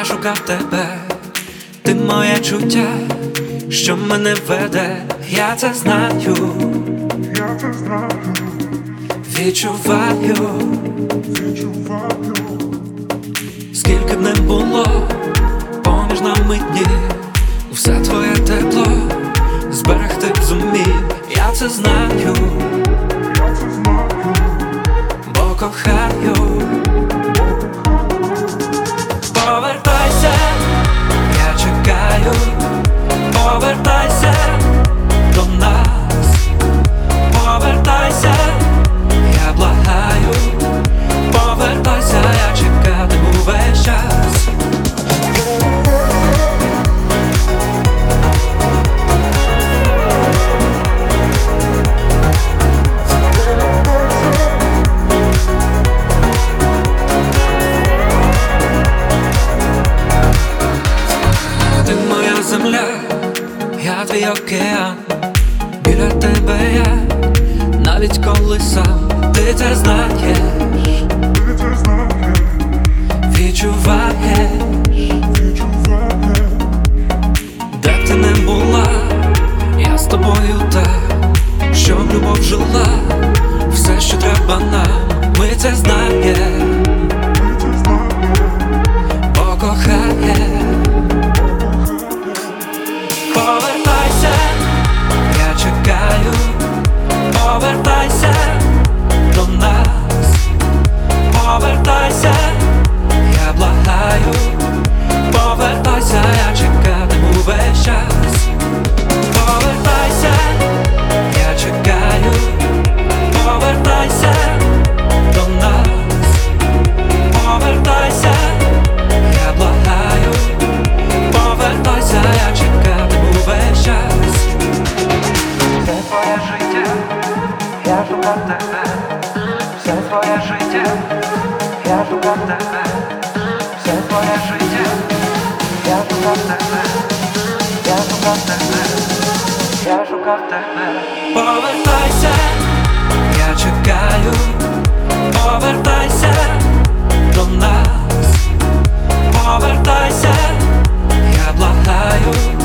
шукав тебе, ти моє чуття, що мене веде, я це знаю, відчуваю, скільки б не було поміж нами днів, все твоє тепло зберегти б зумів, я це знаю, бо кохаю. Повертайся, я чекаю, повертайся до нас, повертайся, я благаю, повертайся, я чекатиму весь час. Земля, я твій океан, біля тебе я, навіть коли сам, ти це знаєш, відчуваєш, де б ти не була, я з тобою так, щоб любов жила, все, що треба нам, ми це знаємо, бо кохаєш. Повертайся, я чекаю, повертайся до нас, повертайся, я благаю, повертайся, я чекатиму весь час. Повертайся, я чекаю, повертайся до нас, повертайся, я благаю, повертайся, я чекатиму весь час. Все твоє життя, я шукав тебе, все твоє життя, я шукав тебе, все твоє життя, я шукав тебе, я шукав тебе, я шукав тебе. Повертайся, я чекаю, повертайся до нас, повертайся, я благаю.